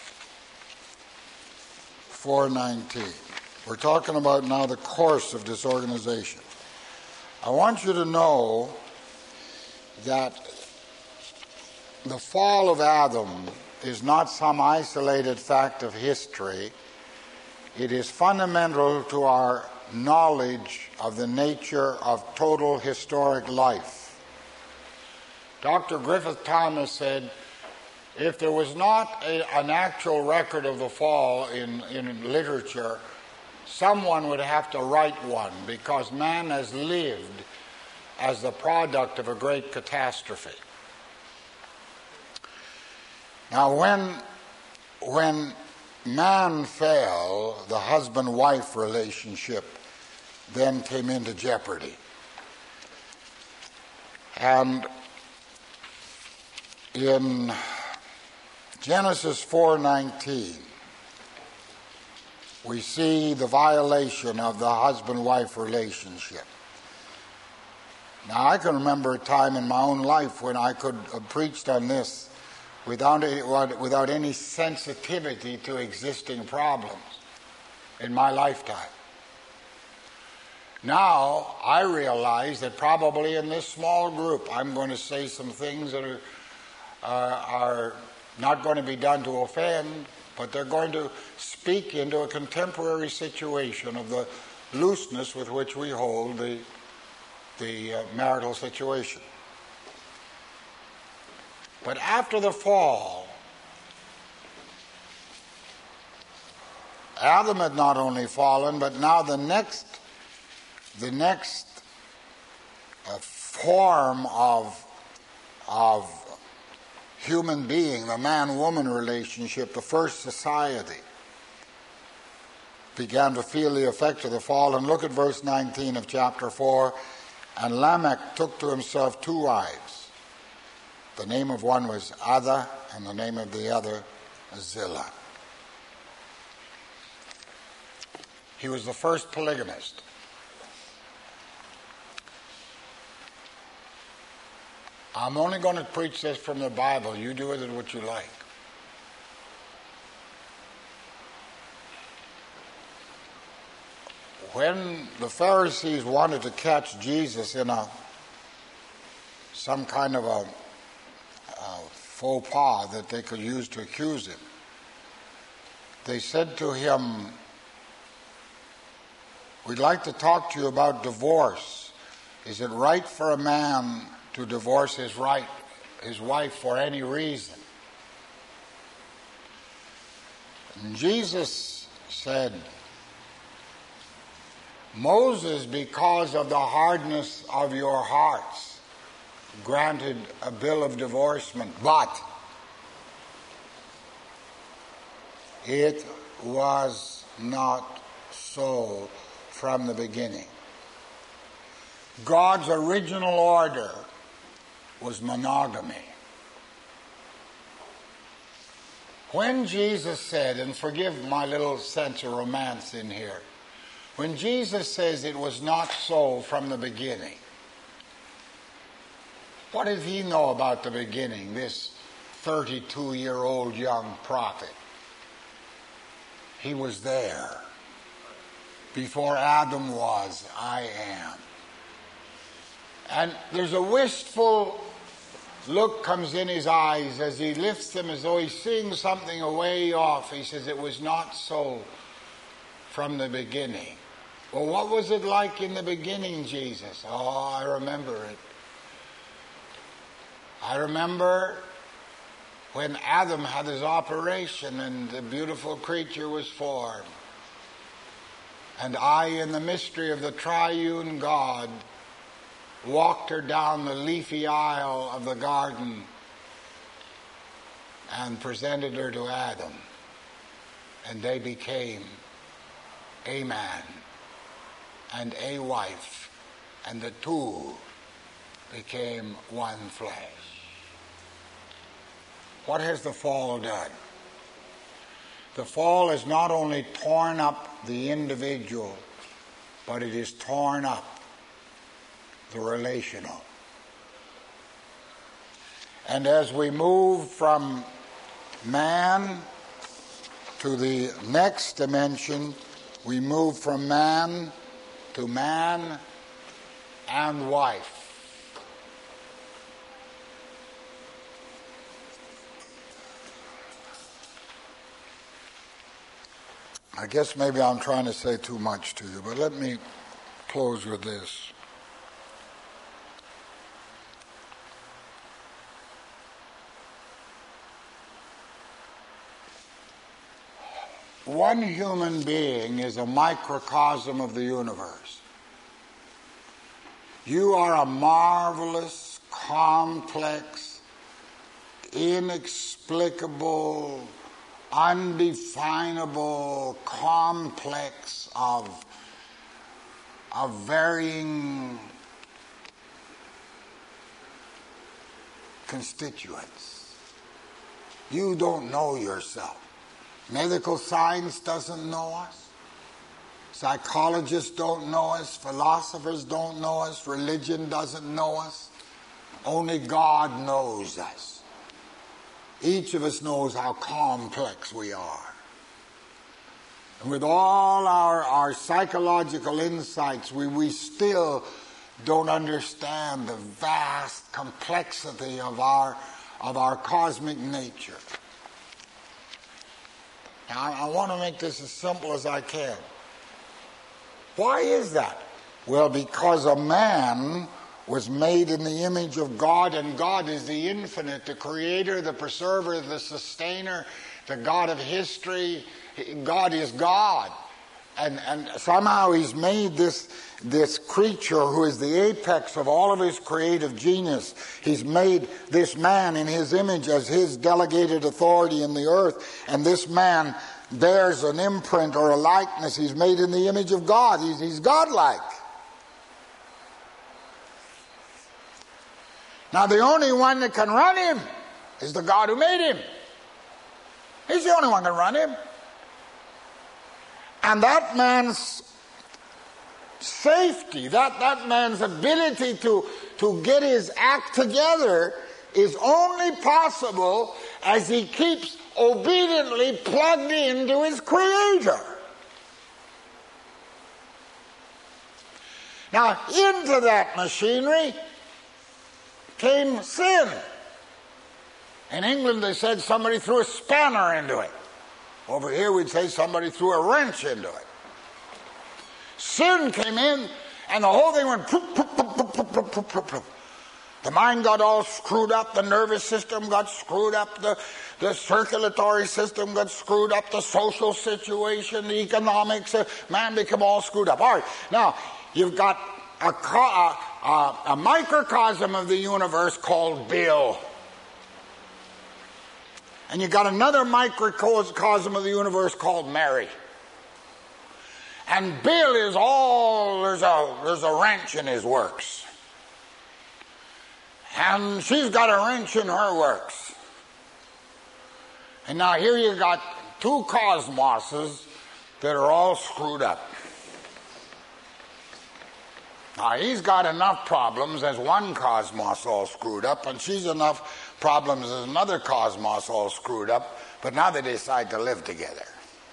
four nineteen. We're talking about now the course of disorganization. I want you to know that the fall of Adam is not some isolated fact of history It is fundamental to our knowledge of the nature of total historic life. Doctor Griffith Thomas said, if there was not a, an actual record of the fall in, in literature, someone would have to write one, because man has lived as the product of a great catastrophe. Now, when, when man fell, the husband-wife relationship then came into jeopardy. And in Genesis four nineteen, we see the violation of the husband-wife relationship. Now, I can remember a time in my own life when I could have preached on this without any, without any sensitivity to existing problems in my lifetime. Now, I realize that probably in this small group, I'm going to say some things that are, uh, are not going to be done to offend, but they're going to speak into a contemporary situation of the looseness with which we hold the, the uh, marital situation. But after the fall, Adam had not only fallen, but now the next, the next uh, form of, of human being, the man-woman relationship, the first society, began to feel the effect of the fall. And look at verse nineteen of chapter four. And Lamech took to himself two wives. The name of one was Ada, and the name of the other Zillah. He was the first polygamist. I'm only going to preach this from the Bible. You do with it what you like. When the Pharisees wanted to catch Jesus in a some kind of a, a faux pas that they could use to accuse him, they said to him, "We'd like to talk to you about divorce. Is it right for a man to divorce his right, his wife for any reason?" And Jesus said, "Moses, because of the hardness of your hearts, granted a bill of divorcement, but it was not so from the beginning." God's original order was monogamy. When Jesus said, and forgive my little sense of romance in here, when Jesus says it was not so from the beginning, what did he know about the beginning, this thirty-two-year-old young prophet? He was there. Before Adam was, I am. And there's a wistful look comes in his eyes as he lifts them as though he's seeing something away off. He says, it was not so from the beginning. Well, what was it like in the beginning, Jesus? Oh, I remember it. I remember when Adam had his operation and the beautiful creature was formed. And I, in the mystery of the triune God, walked her down the leafy aisle of the garden and presented her to Adam. And they became a man and a wife, and the two became one flesh. What has the fall done? The fall has not only torn up the individual, but it has torn up the relational. And as we move from man to the next dimension, we move from man to man and wife. I guess maybe I'm trying to say too much to you, but let me close with this. One human being is a microcosm of the universe. You are a marvelous, complex, inexplicable, undefinable complex of, of varying constituents. You don't know yourself. Medical science doesn't know us. Psychologists don't know us. Philosophers don't know us. Religion doesn't know us. Only God knows us. Each of us knows how complex we are. And with all our, our psychological insights, we, we still don't understand the vast complexity of our, of our cosmic nature. Now, I want to make this as simple as I can. Why is that? Well, because a man was made in the image of God, and God is the infinite, the creator, the preserver, the sustainer, the God of history. God is God. And, and somehow he's made this, this creature who is the apex of all of his creative genius. He's made this man in his image as his delegated authority in the earth. And this man bears an imprint or a likeness. He's made in the image of God. He's, he's godlike. Now the only one that can run him is the God who made him. He's the only one that can run him. And that man's safety, that, that man's ability to, to get his act together is only possible as he keeps obediently plugged into his Creator. Now, into that machinery came sin. In England, they said somebody threw a spanner into it. Over here, we'd say somebody threw a wrench into it. Sin came in, and the whole thing went poof, poof, poof, poof, poof, poof, poof, poof, poof. The mind got all screwed up, the nervous system got screwed up, the, the circulatory system got screwed up, the social situation, the economics, uh, man became all screwed up. All right, now, you've got a, a, a, a microcosm of the universe called Bill. And you got another microcosm of the universe called Mary. And Bill is all, there's a, there's a wrench in his works. And she's got a wrench in her works. And now here you got two cosmoses that are all screwed up. Now he's got enough problems as one cosmos all screwed up, and she's enough problems as another cosmos all screwed up, but now they decide to live together.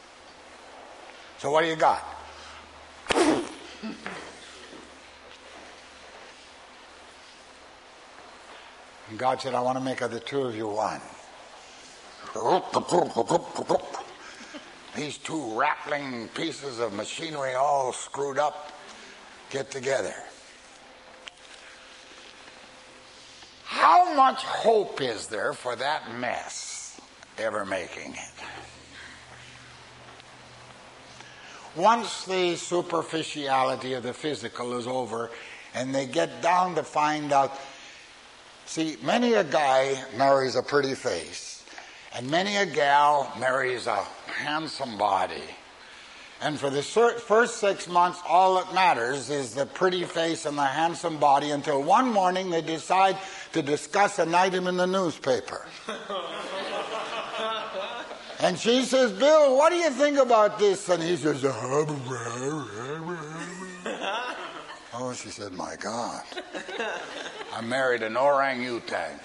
So what do you got? And God said, I want to make of the two of you one. These two rattling pieces of machinery all screwed up get together. How much hope is there for that mess ever making it? Once the superficiality of the physical is over and they get down to find out, see, many a guy marries a pretty face, and many a gal marries a handsome body. And for the first six months, all that matters is the pretty face and the handsome body until one morning they decide to discuss an item in the newspaper. And she says, Bill, what do you think about this? And he says, oh, she said, my God, I married an orangutan.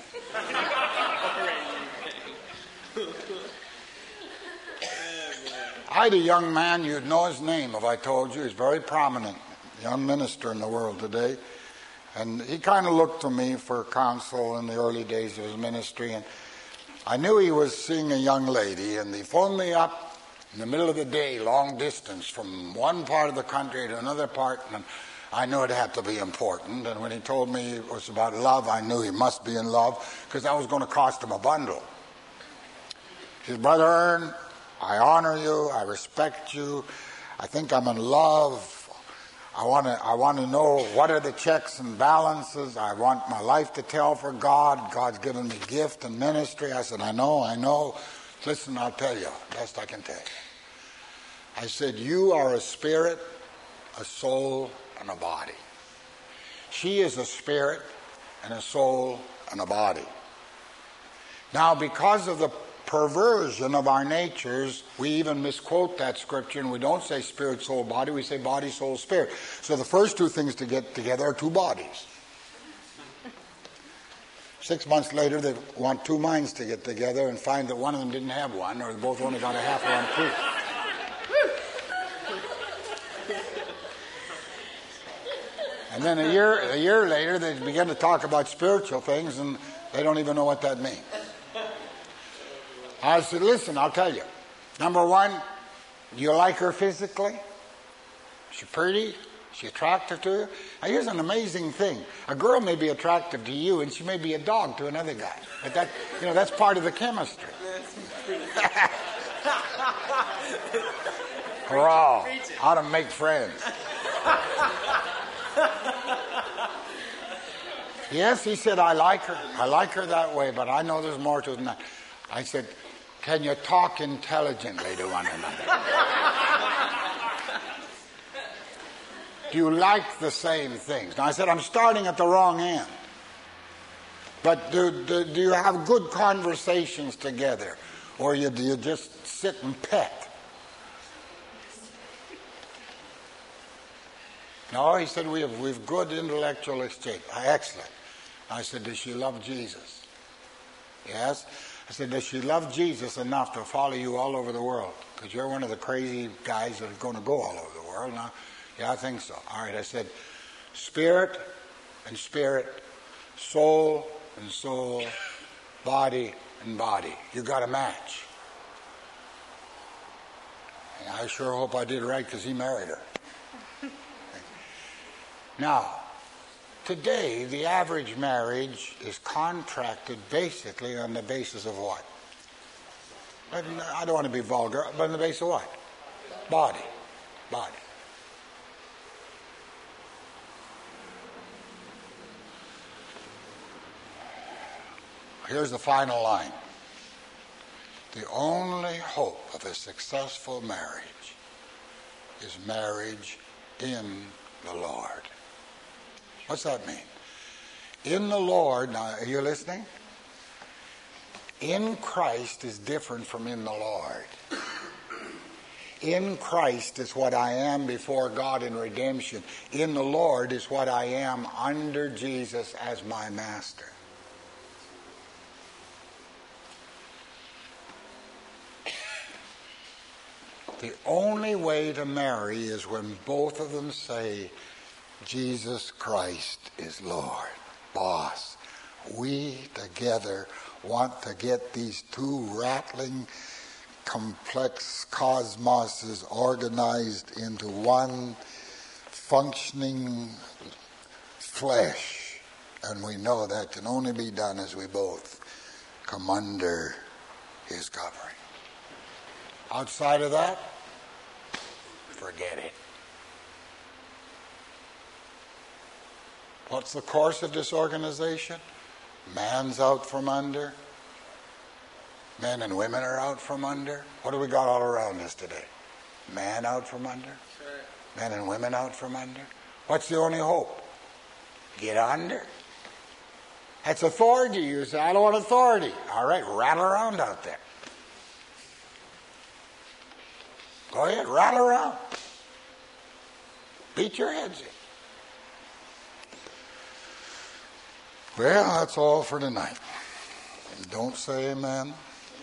I had a young man, you'd know his name if I told you. He's very prominent, young minister in the world today. And he kind of looked to me for counsel in the early days of his ministry. And I knew he was seeing a young lady, and he phoned me up in the middle of the day, long distance, from one part of the country to another part, and I knew it had to be important. And when he told me it was about love, I knew he must be in love, because that was going to cost him a bundle. He said, Brother Ern, I honor you, I respect you, I think I'm in love. I want to I want to know what are the checks and balances. I want my life to tell for God. God's given me gift and ministry. I said, I know, I know. Listen, I'll tell you, best I can tell you. I said, you are a spirit, a soul, and a body. She is a spirit and a soul and a body. Now, because of the perversion of our natures, we even misquote that scripture, and we don't say spirit, soul, body, we say body, soul, spirit. So the first two things to get together are two bodies. Six months later, they want two minds to get together and find that one of them didn't have one, or they both only got a half one too. And then a year, a year later, they begin to talk about spiritual things, and they don't even know what that means. I said, listen, I'll tell you. Number one, do you like her physically? Is she pretty? Is she attractive to you? Now, here's an amazing thing. A girl may be attractive to you, and she may be a dog to another guy. But that, you know, that's part of the chemistry. Hurrah! How to make friends. Yes, he said, I like her. I like her that way, but I know there's more to it than that. I said, can you talk intelligently to one another? Do you like the same things? Now, I said, I'm starting at the wrong end. But do, do, do you have good conversations together? Or you, do you just sit and pet? No, he said, we have, we have good intellectual exchange. Excellent. I said, does she love Jesus? Yes. I said, does she love Jesus enough to follow you all over the world? Because you're one of the crazy guys that are going to go all over the world. Now, yeah, I think so. All right, I said, spirit and spirit, soul and soul, body and body. You got a match. And I sure hope I did right, because he married her. Now, today, the average marriage is contracted basically on the basis of what? I don't want to be vulgar, but on the basis of what? Body. Body. Here's the final line. The only hope of a successful marriage is marriage in the Lord. What's that mean? In the Lord, now are you listening? In Christ is different from in the Lord. In Christ is what I am before God in redemption. In the Lord is what I am under Jesus as my master. The only way to marry is when both of them say, Jesus Christ is Lord. Boss, we together want to get these two rattling, complex cosmoses organized into one functioning flesh. And we know that can only be done as we both come under his covering. Outside of that, forget it. What's the course of disorganization? Man's out from under. Men and women are out from under. What do we got all around us today? Man out from under. Sure. Men and women out from under. What's the only hope? Get under. That's authority. You say, I don't want authority. All right, rattle around out there. Go ahead, rattle around. Beat your heads in. Well, that's all for tonight. Don't say amen.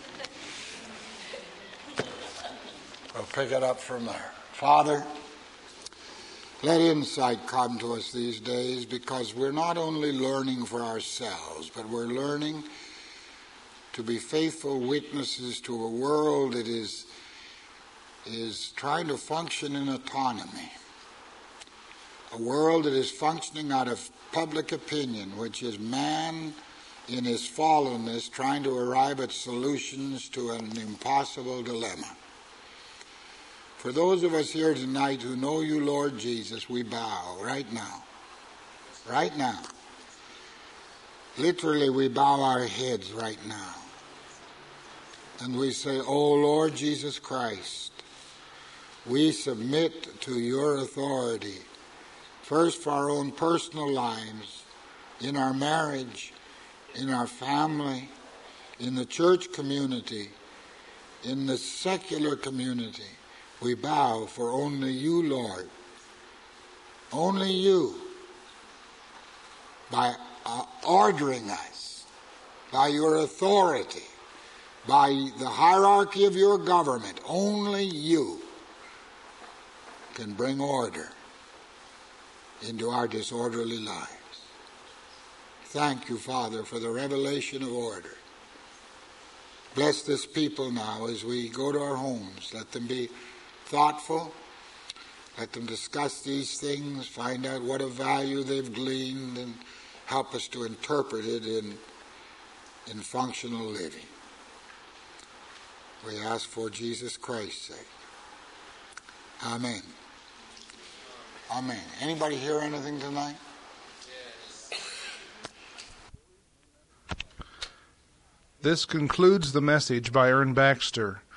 We'll pick it up from there. Father, let insight come to us these days, because we're not only learning for ourselves, but we're learning to be faithful witnesses to a world that is is trying to function in autonomy. A world that is functioning out of public opinion, which is man in his fallenness trying to arrive at solutions to an impossible dilemma. For those of us here tonight who know you, Lord Jesus, we bow right now. Right now. Literally, we bow our heads right now. And we say, "Oh, Lord Jesus Christ, we submit to your authority, first for our own personal lives, in our marriage, in our family, in the church community, in the secular community. We bow for only you, Lord. Only you. By uh, ordering us, by your authority, by the hierarchy of your government, only you can bring order into our disorderly lives. Thank you, Father, for the revelation of order. Bless this people now as we go to our homes. Let them be thoughtful. Let them discuss these things, find out what of value they've gleaned, and help us to interpret it in, in functional living. We ask for Jesus Christ's sake. Amen. Amen. Anybody hear anything tonight? This concludes the message by Ern Baxter.